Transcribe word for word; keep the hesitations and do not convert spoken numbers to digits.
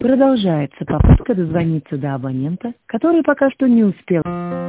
Продолжается попытка дозвониться до абонента, который пока что не успел.